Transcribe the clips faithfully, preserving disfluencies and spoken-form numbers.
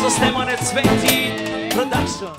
System on its twenty production.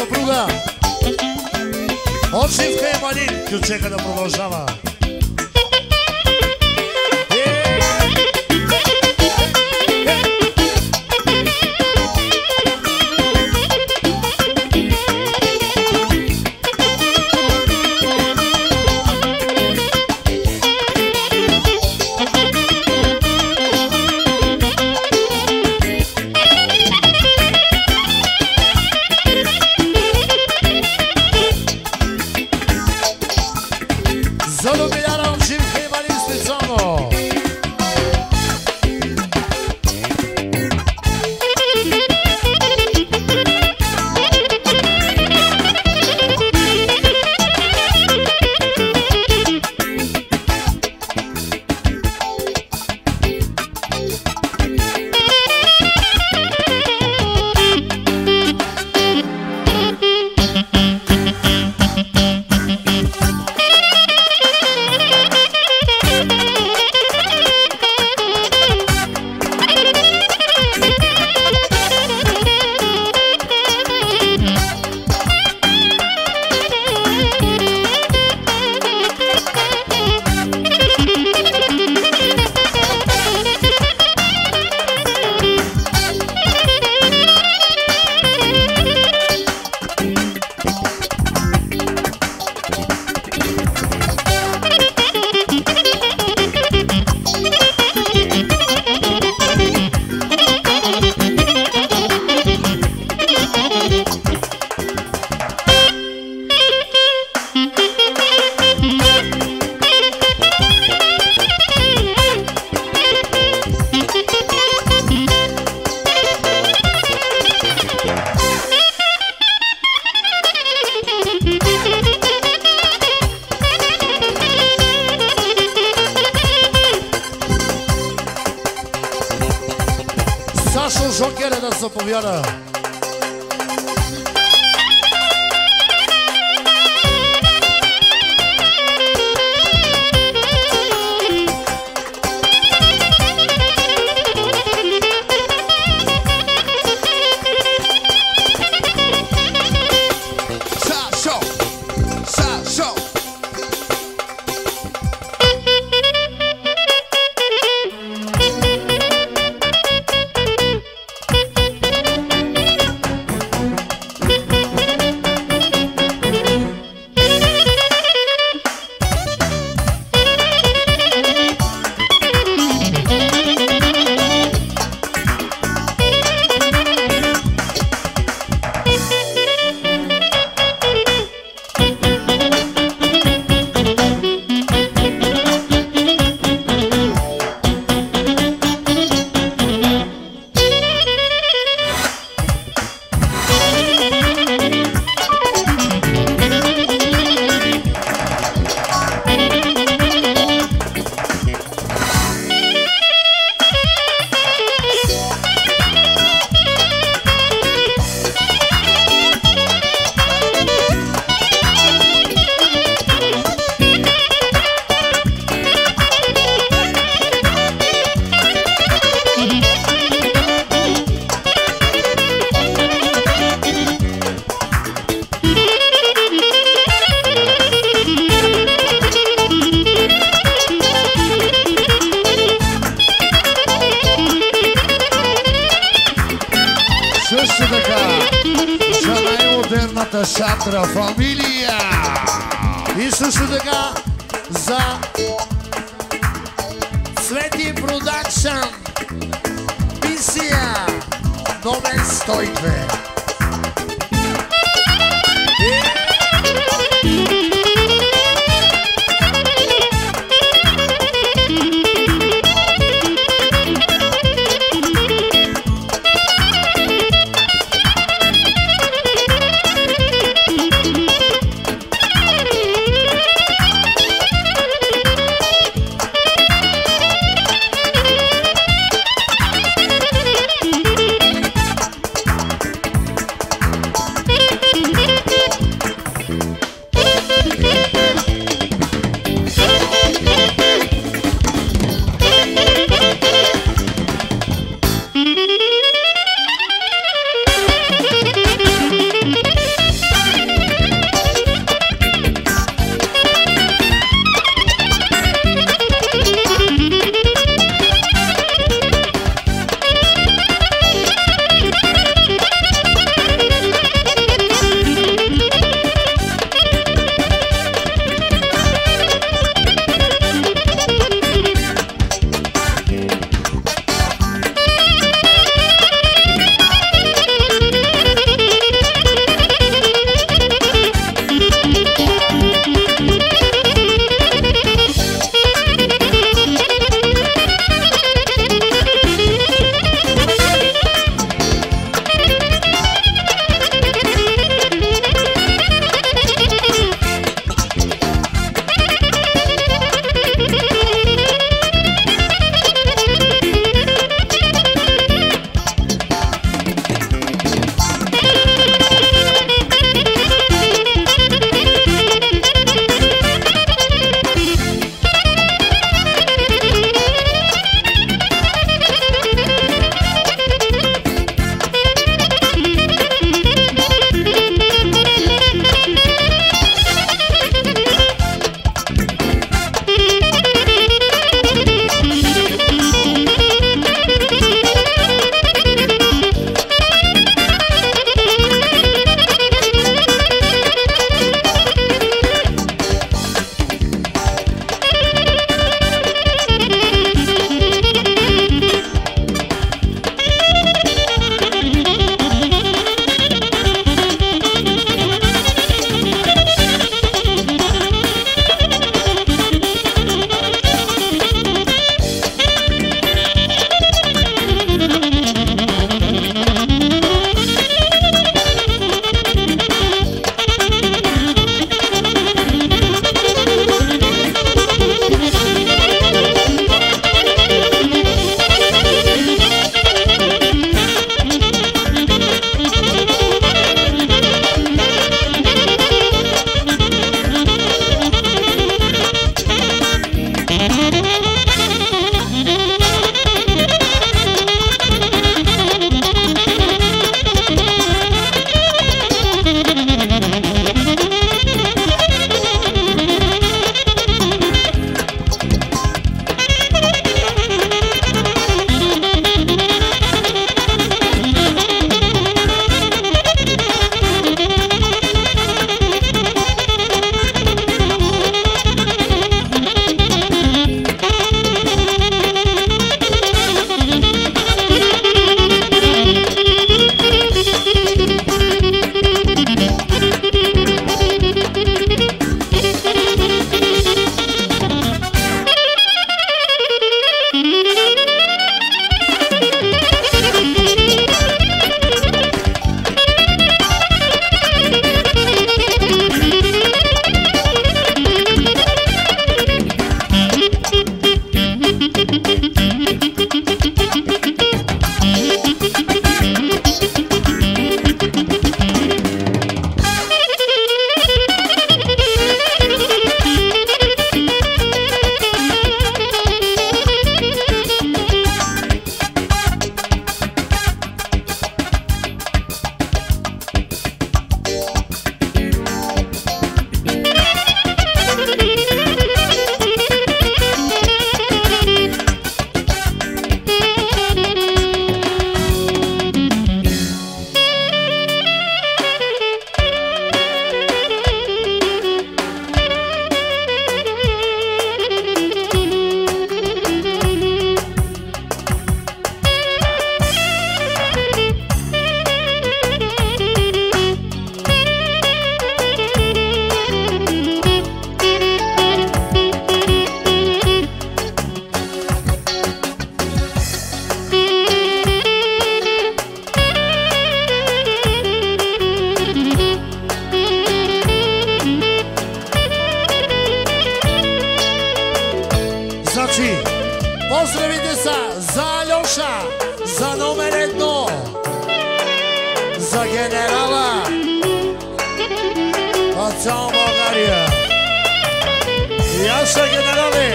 съпруга от Живка и Малин. Кючека да продължава. Сашо Жокере да заповяда. Шатра фамилия и също така за Цвети Продакшън мисия номер сто и две. Я са генерали.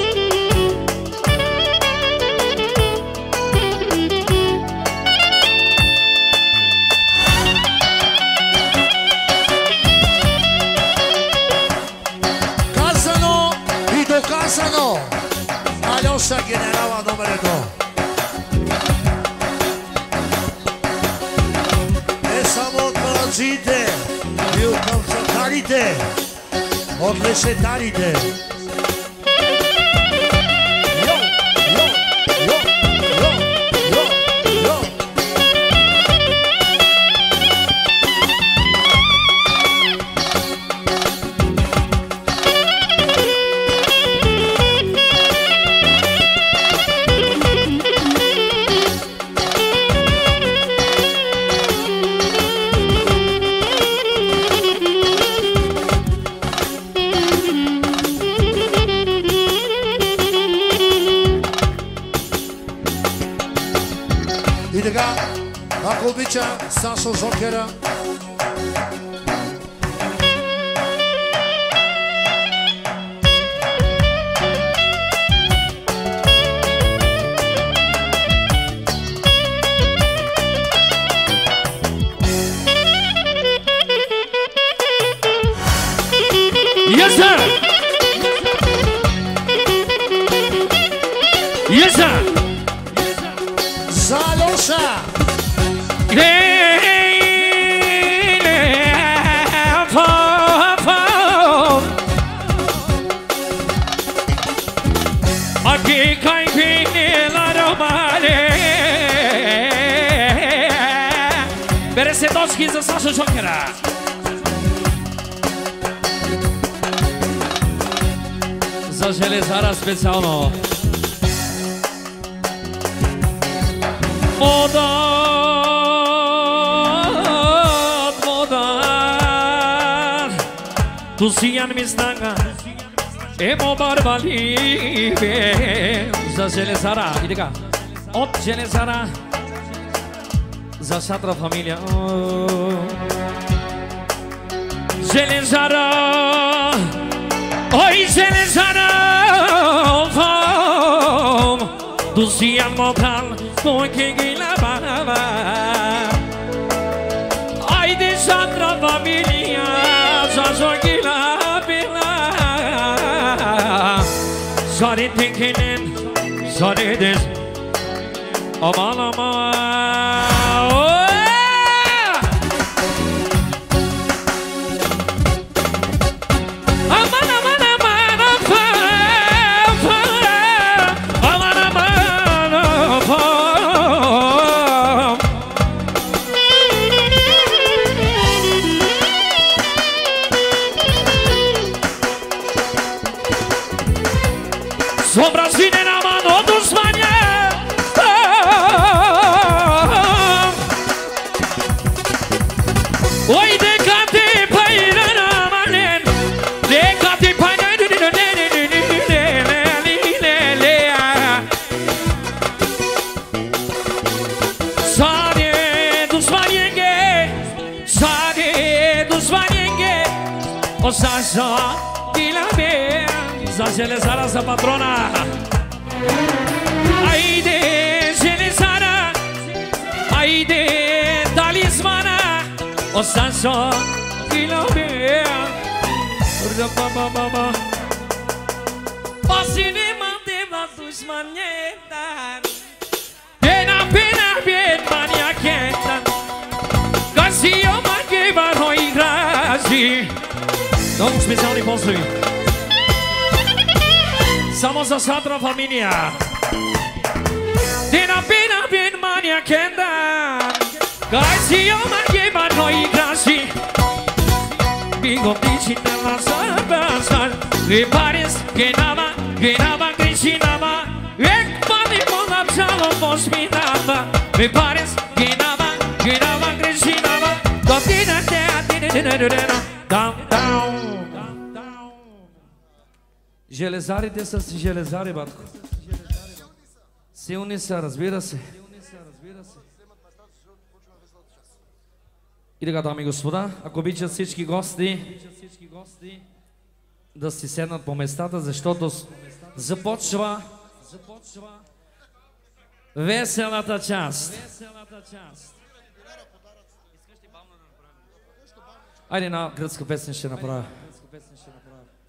Казано и доказано. Алёша генерала номер едно. Не само от младзите и от камсатарите, от лесетарите. Йо, йо, йо, йо, йо, йо. И така, ако обича Сашо Жокера. Yes, sir! Yes, sir! За Алёша! Aqui cai pela romane. Merecedowski za Sasha Jokera. Za Železara specjalno. Moda, moda. Tu sijan mi snaga. Emo barbalive. Za Železara. Idega. Od Železara. Za Šatra familija. Železara. Oj Železara. Tu sijan mokral. Poi che la bava. Haide Sandra familia. Za Jogila bela. Sorry thinking. Sorry this. Aman aman. Sobrasine na mano dos manhã. Oi decate paira na manen. Decate paira. Sade dos manhenge. Sade dos manhenge. O Sasha Dilame. Za Železara, za patrona. Haide Železara. Haide talismana. O Sasha Dilame. O cinema de la dușmanietan. Pena, pena, bien maniachetan. Casi eu mancheva noi grasi. Domnul special din postului. Somos a Satra familia. Pena, pena, bien maniachetan. Casi eu mancheva noi grasi. Bigotici de la sabasal. Repares que nava, que nava, grisinava. Ek mani mola psalo posminava. Repares que nava, que nava, grisinava. Dotina te atine down, down. Железарите са си железари, батко. Силни са, разбира се. И така, дами и господа, ако обичат всички гости, да си седнат по местата, защото започва веселата част. Айде, една гръцка песен ще направя.